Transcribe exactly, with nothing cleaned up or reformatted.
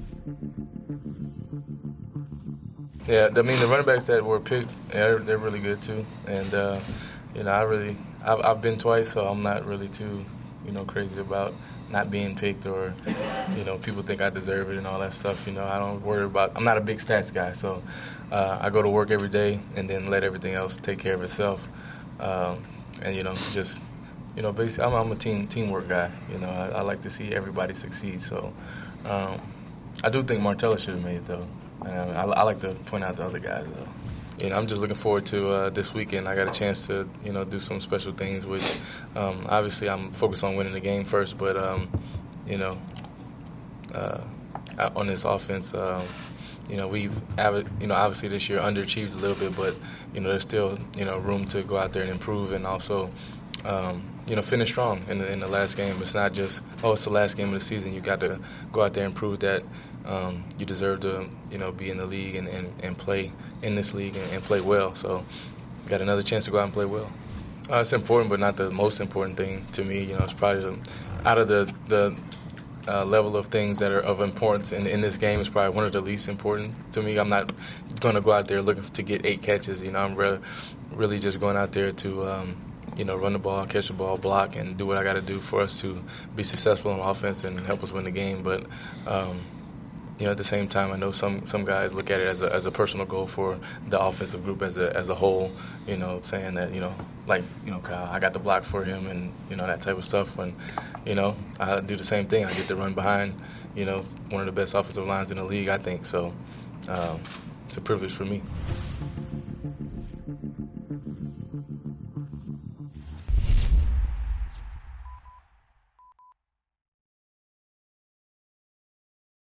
Yeah, I mean the running backs that were picked, they're, they're really good too. And uh, you know, I really, I've, I've been twice, so I'm not really too, you know, crazy about not being picked or, you know, people think I deserve it and all that stuff. You know, I don't worry about. I'm not a big stats guy, so uh, I go to work every day and then let everything else take care of itself. Um, and you know, just you know, basically, I'm, I'm a team teamwork guy. You know, I, I like to see everybody succeed. So um, I do think Martellus should have made it though. Um, I, I like to point out the other guys, though. You know, I'm just looking forward to uh, this weekend. I got a chance to, you know, do some special things, which um, obviously I'm focused on winning the game first, but, um, you know, uh, on this offense, um, you know, we've, you know, obviously this year underachieved a little bit, but, you know, there's still, you know, room to go out there and improve and also, um, you know, finish strong in the, in the last game. It's not just, oh, it's the last game of the season. You got to go out there and prove that um, you deserve to, you know, be in the league and, and, and play in this league and, and play well. So you got another chance to go out and play well. Uh, it's important, but not the most important thing to me. You know, it's probably the, out of the, the uh, level of things that are of importance in, in this game, it's probably one of the least important to me. I'm not going to go out there looking to get eight catches. You know, I'm re- really just going out there to, um, you know, run the ball, catch the ball, block, and do what I got to do for us to be successful on offense and help us win the game. But, um, you know, at the same time, I know some, some guys look at it as a as a personal goal for the offensive group as a as a whole. You know, saying that, you know, like, you know, Kyle, I got the block for him and, you know, that type of stuff. And, you know, I do the same thing. I get to run behind, you know, one of the best offensive lines in the league, I think. So um, it's a privilege for me.